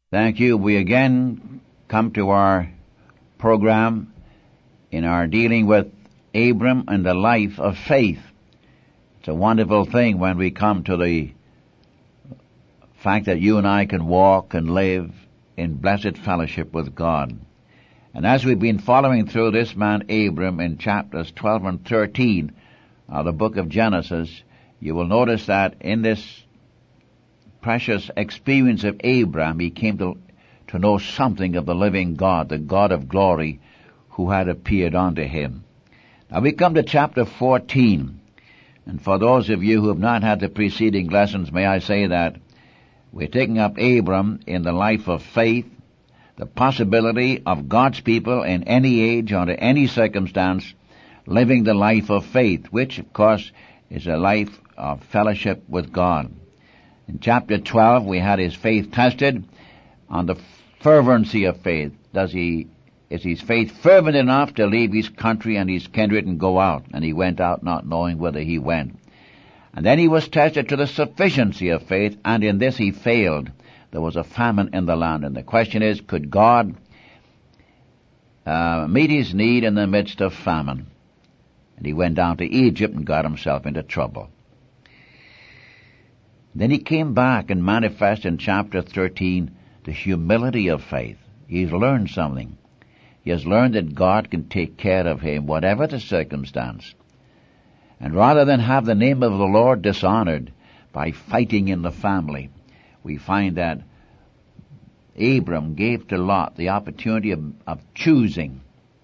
Thank you. We again come to our program in our dealing with Abram and the life of faith. It's a wonderful thing when we come to the fact that you and I can walk and live in blessed fellowship with God. And as we've been following through this man Abram in chapters 12 and 13 of the book of Genesis, you will notice that in this precious experience of Abraham, he came to know something of the living God, the God of glory, who had appeared unto him. Now we come to chapter 14, and for those of you who have not had the preceding lessons, may I say that we're taking up Abram in the life of faith, the possibility of God's people in any age, under any circumstance, living the life of faith, which, of course, is a life of fellowship with God. In chapter 12, we had his faith tested on the fervency of faith. Is his faith fervent enough to leave his country and his kindred and go out? And he went out not knowing whither he went. And then he was tested to the sufficiency of faith, and in this he failed. There was a famine in the land, and the question is, could God meet his need in the midst of famine? And he went down to Egypt and got himself into trouble. Then he came back and manifested in chapter 13 the humility of faith. He's learned something. He has learned that God can take care of him, whatever the circumstance. And rather than have the name of the Lord dishonored by fighting in the family, we find that Abram gave to Lot the opportunity of choosing.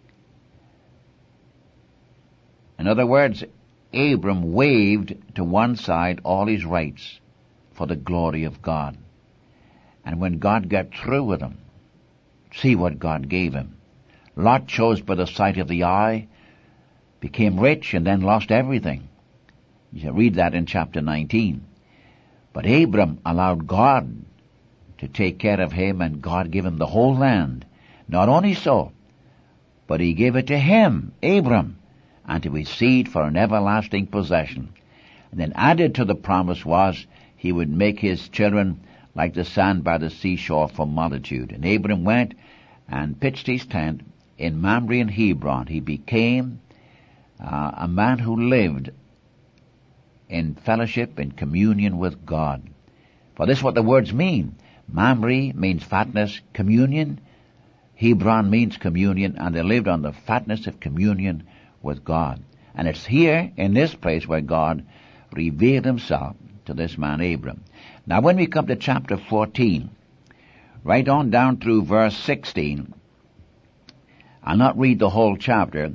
In other words, Abram waived to one side all his rights for the glory of God. And when God got through with him, see what God gave him. Lot chose by the sight of the eye, became rich, and then lost everything. You can read that in chapter 19. But Abram allowed God to take care of him, and God gave him the whole land. Not only so, but he gave it to him, Abram, and to his seed for an everlasting possession. And then added to the promise was he would make his children like the sand by the seashore for multitude. And Abram went and pitched his tent in Mamre and Hebron. He became a man who lived in fellowship, in communion with God. For this is what the words mean. Mamre means fatness, communion. Hebron means communion, and they lived on the fatness of communion with God. And it's here, in this place, where God revealed himself to this man Abram. Now when we come to chapter 14, right on down through verse 16, I'll not read the whole chapter.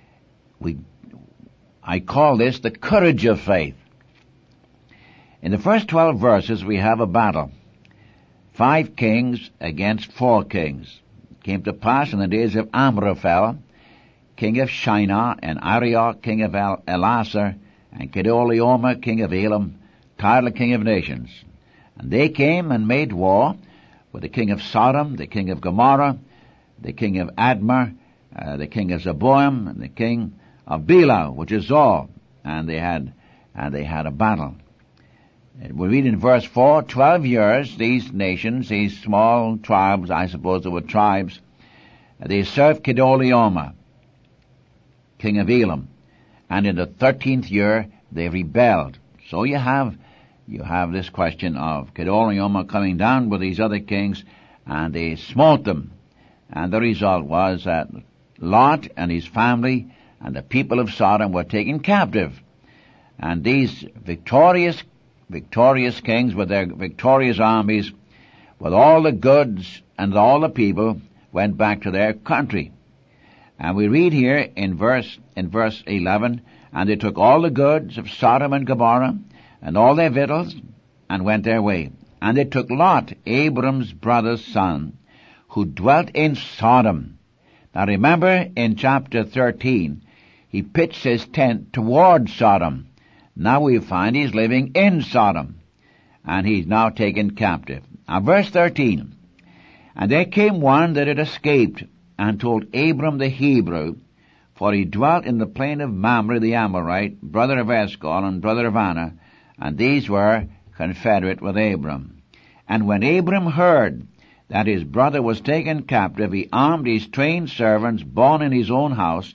I call this the courage of faith. In the first 12 verses we have a battle. 5 kings against 4 kings. It came to pass in the days of Amraphel, king of Shinar, and Arioch, king of Elasar, and Kedorlaomer, king of Elam, Tidal, king of nations. And they came and made war with the king of Sodom, the king of Gomorrah, the king of Admah, the king of Zeboim, and the king of Bela, which is Zor. And they had a battle. We read in verse 4, 12 years, these nations, these small tribes, I suppose they were tribes, they served Kedorlaomer, king of Elam. And in the 13th year, they rebelled. So you have this question of Kedorlaomer coming down with these other kings, and they smote them. And the result was that Lot and his family and the people of Sodom were taken captive. And these victorious kings with their victorious armies, with all the goods and all the people, went back to their country. And we read here in verse 11, and they took all the goods of Sodom and Gomorrah, and all their victuals, and went their way. And they took Lot, Abram's brother's son, who dwelt in Sodom. Now remember, in chapter 13, he pitched his tent toward Sodom. Now we find he's living in Sodom, and he's now taken captive. Now verse 13, and there came one that had escaped, and told Abram the Hebrew, for he dwelt in the plain of Mamre the Amorite, brother of Eshcol and brother of Anna, and these were confederate with Abram. And when Abram heard that his brother was taken captive, he armed his trained servants born in his own house,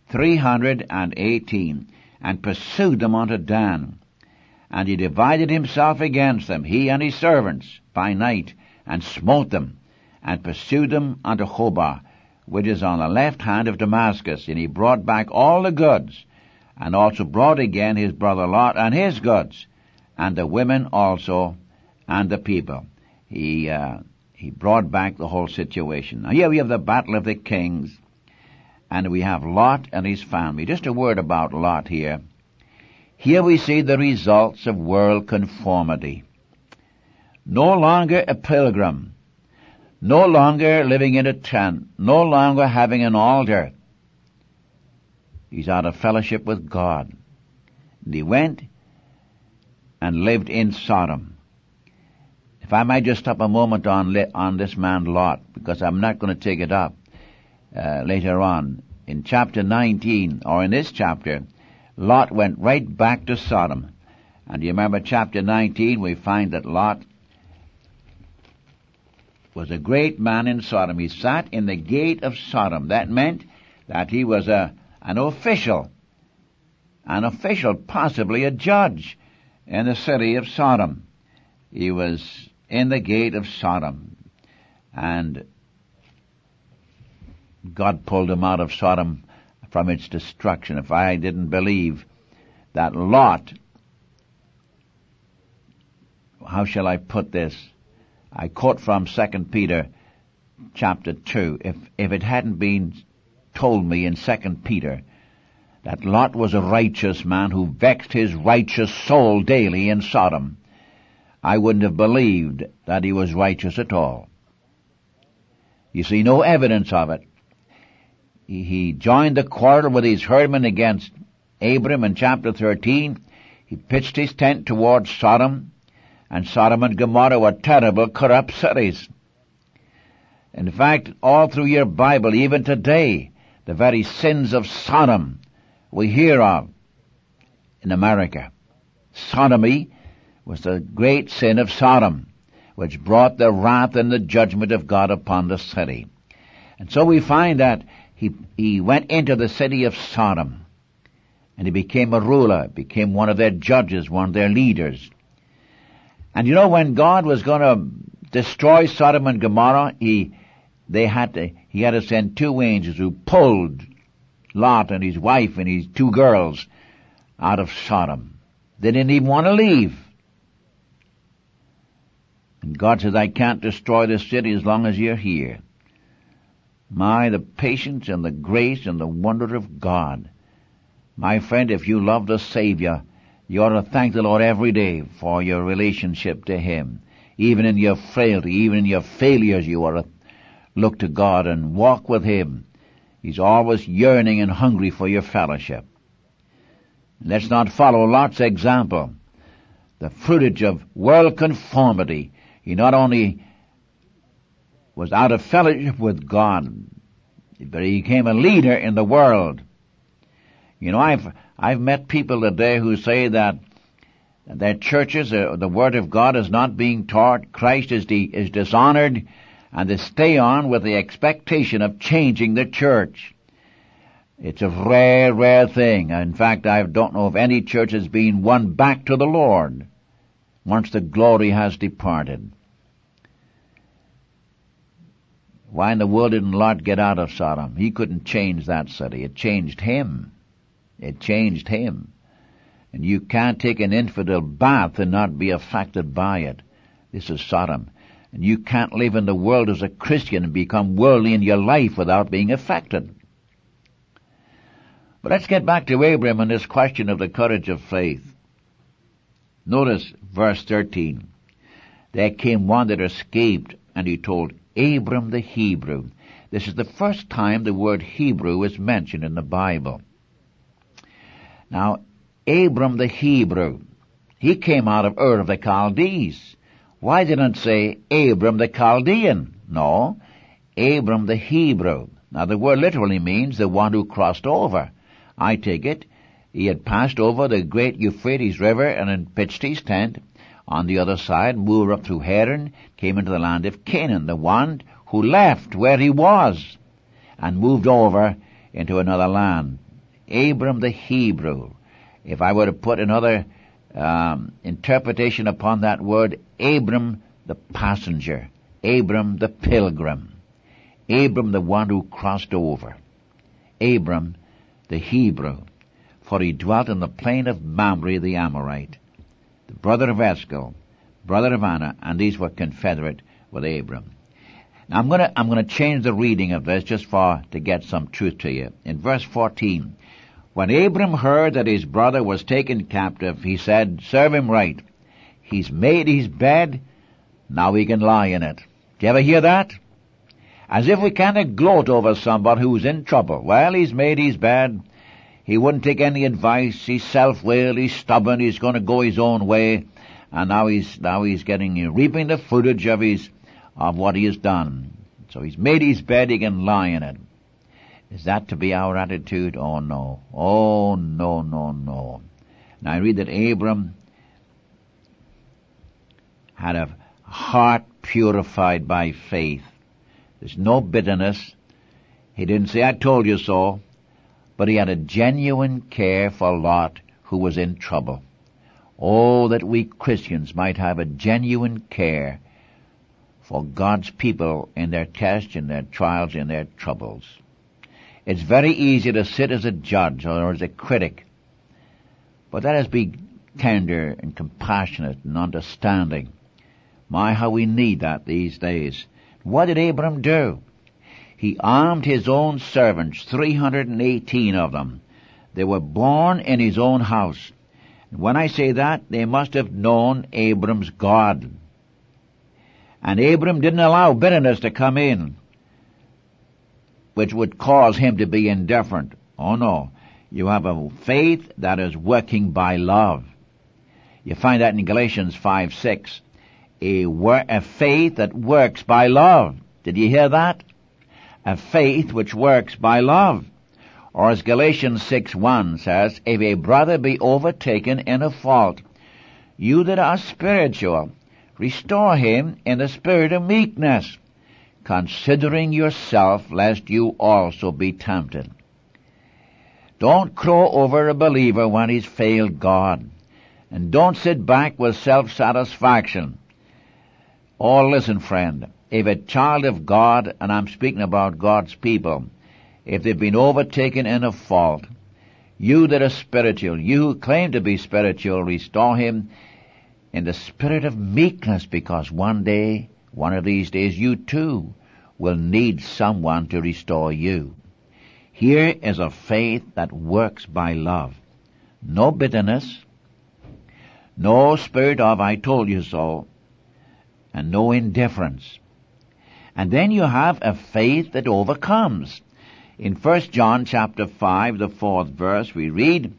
318, and pursued them unto Dan. And he divided himself against them, he and his servants, by night, and smote them, and pursued them unto Hobah, which is on the left hand of Damascus. And he brought back all the goods, and also brought again his brother Lot and his goods, and the women also, and the people. He brought back the whole situation. Now here we have the battle of the kings, and we have Lot and his family. Just a word about Lot here. Here we see the results of world conformity. No longer a pilgrim, no longer living in a tent, no longer having an altar. He's out of fellowship with God. And he went and lived in Sodom. If I might just stop a moment on this man Lot, because I'm not going to take it up later on. In chapter 19, or in this chapter, Lot went right back to Sodom. And you remember chapter 19, we find that Lot was a great man in Sodom. He sat in the gate of Sodom. That meant that he was an official, possibly a judge in the city of Sodom. He was in the gate of Sodom, and God pulled him out of Sodom from its destruction. If I didn't believe that Lot, how shall I put this? I quote from 2 Peter chapter 2. If it hadn't been told me in 2 Peter that Lot was a righteous man who vexed his righteous soul daily in Sodom, I wouldn't have believed that he was righteous at all. You see no evidence of it. He joined the quarrel with his herdmen against Abram in chapter 13. He pitched his tent towards Sodom, and Sodom and Gomorrah were terrible, corrupt cities. In fact, all through your Bible, even today, the very sins of Sodom we hear of in America. Sodomy was the great sin of Sodom, which brought the wrath and the judgment of God upon the city. And so we find that he went into the city of Sodom, and he became a ruler, became one of their judges, one of their leaders. And you know, when God was going to destroy Sodom and Gomorrah, he had to send two angels who pulled Lot and his wife and his two girls out of Sodom. They didn't even want to leave. And God says, I can't destroy this city as long as you're here. My, the patience and the grace and the wonder of God. My friend, if you love the Savior, you ought to thank the Lord every day for your relationship to Him. Even in your frailty, even in your failures, you ought to look to God and walk with Him. He's always yearning and hungry for your fellowship. Let's not follow Lot's example. The fruitage of world conformity. He not only was out of fellowship with God, but he became a leader in the world. You know, I've met people today who say that their churches, the Word of God is not being taught, Christ is dishonored, and they stay on with the expectation of changing the church. It's a rare, rare thing. In fact, I don't know of any church has been won back to the Lord once the glory has departed. Why in the world didn't Lot get out of Sodom? He couldn't change that city. It changed him. It changed him. And you can't take an infidel bath and not be affected by it. This is Sodom. And you can't live in the world as a Christian and become worldly in your life without being affected. But let's get back to Abram and this question of the courage of faith. Notice verse 13. There came one that escaped, and he told Abram the Hebrew. This is the first time the word Hebrew is mentioned in the Bible. Now, Abram the Hebrew, he came out of Ur of the Chaldees. Why didn't it say Abram the Chaldean? No, Abram the Hebrew. Now, the word literally means the one who crossed over. I take it he had passed over the great Euphrates River and had pitched his tent on the other side, moved up through Haran, came into the land of Canaan, the one who left where he was and moved over into another land. Abram the Hebrew. If I were to put another interpretation upon that word, Abram the passenger, Abram the pilgrim, Abram the one who crossed over, Abram the Hebrew, for he dwelt in the plain of Mamre the Amorite, the brother of Eshcol, brother of Anna, and these were confederate with Abram. Now I'm gonna change the reading of this just to get some truth to you. In verse 14, when Abram heard that his brother was taken captive, he said, serve him right. He's made his bed, now he can lie in it. Do you ever hear that? As if we kind of gloat over somebody who's in trouble. Well, he's made his bed. He wouldn't take any advice. He's self-willed. He's stubborn. He's going to go his own way. And now he's reaping the fruitage of what he has done. So he's made his bed. He can lie in it. Is that to be our attitude? Oh no. Oh no, no, no. Now I read that Abram had a heart purified by faith. There's no bitterness. He didn't say, I told you so. But he had a genuine care for Lot, who was in trouble. Oh, that we Christians might have a genuine care for God's people in their tests, in their trials, in their troubles. It's very easy to sit as a judge or as a critic. But let us be tender and compassionate and understanding. My, how we need that these days. What did Abram do? He armed his own servants, 318 of them. They were born in his own house. And when I say that, they must have known Abram's God. And Abram didn't allow bitterness to come in, which would cause him to be indifferent. Oh no. You have a faith that is working by love. You find that in Galatians 5:6. A faith that works by love. Did you hear that? A faith which works by love. Or as Galatians 6:1 says, if a brother be overtaken in a fault, you that are spiritual, restore him in the spirit of meekness, considering yourself, lest you also be tempted. Don't crow over a believer when he's failed God. And don't sit back with self-satisfaction. Oh, listen, friend, if a child of God, and I'm speaking about God's people, if they've been overtaken in a fault, you that are spiritual, you who claim to be spiritual, restore him in the spirit of meekness, because one day, one of these days, you too will need someone to restore you. Here is a faith that works by love. No bitterness, no spirit of I told you so, and no indifference. And then you have a faith that overcomes. In 1 John chapter 5, the 4th verse, we read,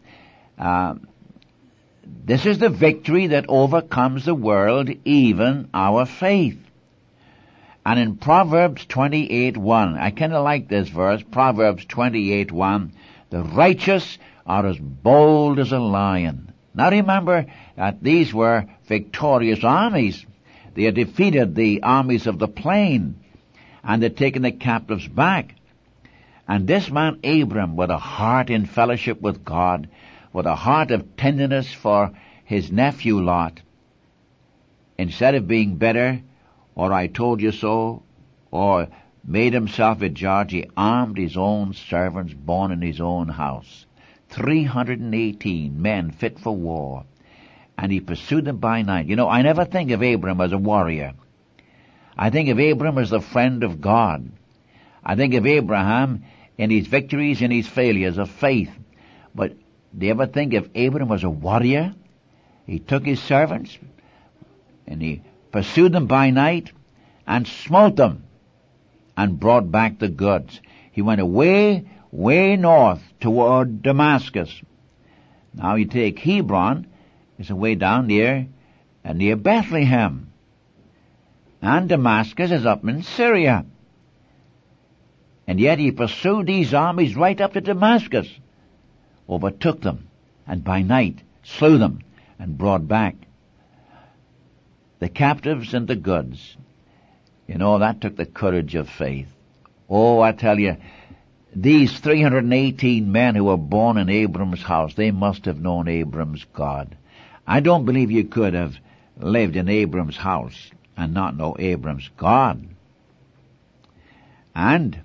this is the victory that overcomes the world, even our faith. And in Proverbs 28:1, I kind of like this verse, Proverbs 28:1, the righteous are as bold as a lion. Now remember that these were victorious armies. They had defeated the armies of the plain, and they'd taken the captives back. And this man Abram, with a heart in fellowship with God, with a heart of tenderness for his nephew Lot, instead of being bitter, or I told you so, or made himself a judge, he armed his own servants born in his own house. 318 men fit for war. And he pursued them by night. You know, I never think of Abram as a warrior. I think of Abram as the friend of God. I think of Abraham in his victories and his failures of faith. But do you ever think of Abram as a warrior? He took his servants and he pursued them by night and smote them and brought back the goods. He went away, way north toward Damascus. Now you take Hebron, it's away down near Bethlehem. And Damascus is up in Syria. And yet he pursued these armies right up to Damascus, overtook them, and by night slew them and brought back the captives and the goods. You know, that took the courage of faith. Oh, I tell you, these 318 men who were born in Abram's house, they must have known Abram's God. I don't believe you could have lived in Abram's house and not know Abram's God. And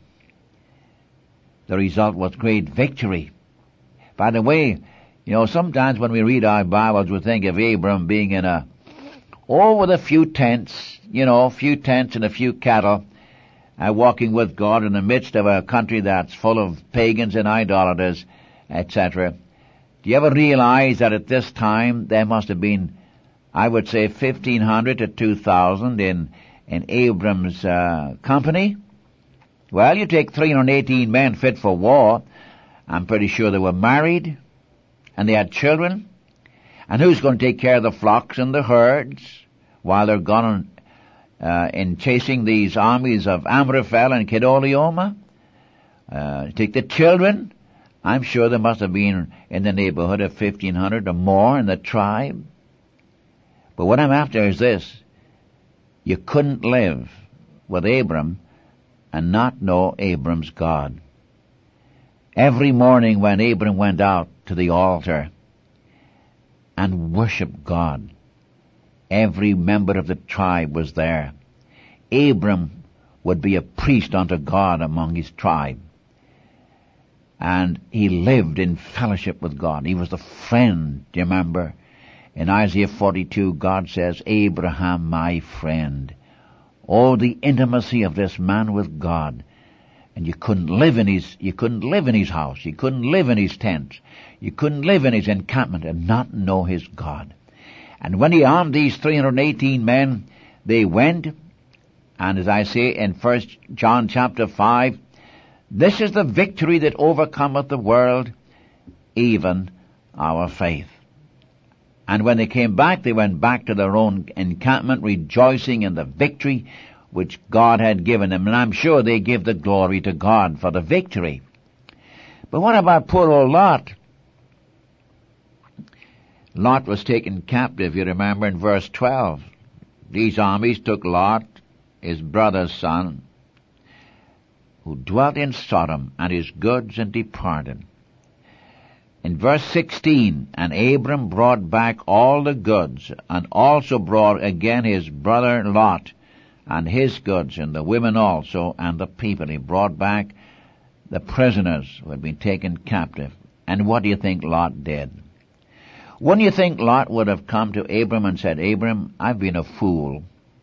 the result was great victory. By the way, you know, sometimes when we read our Bibles, we think of Abram being with a few tents, a few tents and a few cattle, walking with God in the midst of a country that's full of pagans and idolaters, etc. Do you ever realize that at this time there must have been, I would say, 1,500 to 2,000 in Abram's company? Well, you take 318 men fit for war. I'm pretty sure they were married, and they had children. And who's going to take care of the flocks and the herds while they're gone in chasing these armies of Amraphel and Kedorlaomer? Take the children. I'm sure there must have been in the neighborhood of 1,500 or more in the tribe. But what I'm after is this. You couldn't live with Abram and not know Abram's God. Every morning when Abram went out to the altar and worshiped God, every member of the tribe was there. Abram would be a priest unto God among his tribe. And he lived in fellowship with God. He was the friend, do you remember? In Isaiah 42, God says, Abraham, my friend. Oh, the intimacy of this man with God. And you couldn't live in his house. You couldn't live in his tent. You couldn't live in his encampment and not know his God. And when he armed these 318 men, they went, and as I say in 1 John chapter 5, this is the victory that overcometh the world, even our faith. And when they came back, they went back to their own encampment, rejoicing in the victory which God had given them. And I'm sure they give the glory to God for the victory. But what about poor old Lot? Lot was taken captive, you remember, in verse 12. These armies took Lot, his brother's son, who dwelt in Sodom, and his goods, and departed. In verse 16, and Abram brought back all the goods, and also brought again his brother Lot, and his goods, and the women also, and the people. He brought back the prisoners who had been taken captive. And what do you think Lot did? Wouldn't you think Lot would have come to Abram and said, Abram, I've been a fool.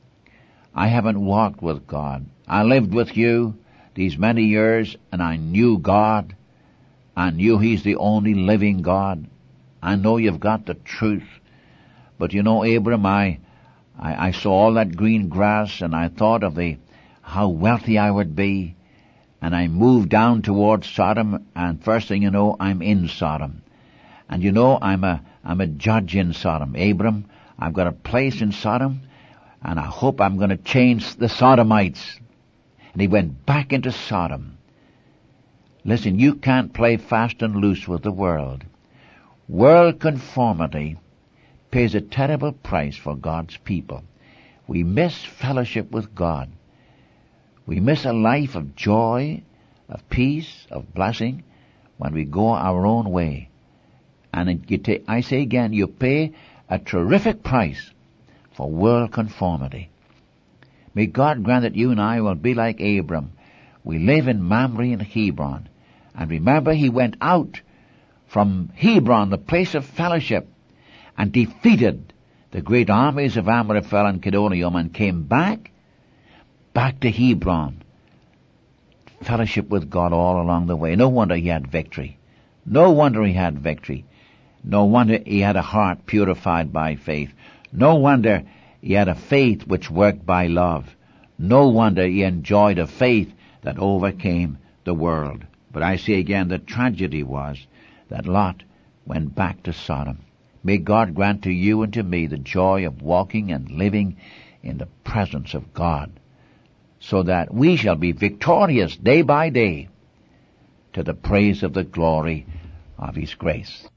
I haven't walked with God. I lived with you these many years, and I knew God. I knew He's the only living God. I know you've got the truth. But you know, Abram, I saw all that green grass, and I thought of how wealthy I would be. And I moved down towards Sodom, and first thing you know, I'm in Sodom. And you know, I'm a judge in Sodom. Abram, I've got a place in Sodom, and I hope I'm going to change the Sodomites. And he went back into Sodom. Listen, you can't play fast and loose with the world. World conformity pays a terrible price for God's people. We miss fellowship with God. We miss a life of joy, of peace, of blessing when we go our own way. And I say again, you pay a terrific price for world conformity. May God grant that you and I will be like Abram. We live in Mamre and Hebron. And remember, he went out from Hebron, the place of fellowship, and defeated the great armies of Amraphel and Kedorlaomer, and came back to Hebron. Fellowship with God all along the way. No wonder he had victory. No wonder he had victory. No wonder he had a heart purified by faith. No wonder he had a faith which worked by love. No wonder he enjoyed a faith that overcame the world. But I say again, the tragedy was that Lot went back to Sodom. May God grant to you and to me the joy of walking and living in the presence of God, so that we shall be victorious day by day to the praise of the glory of His grace.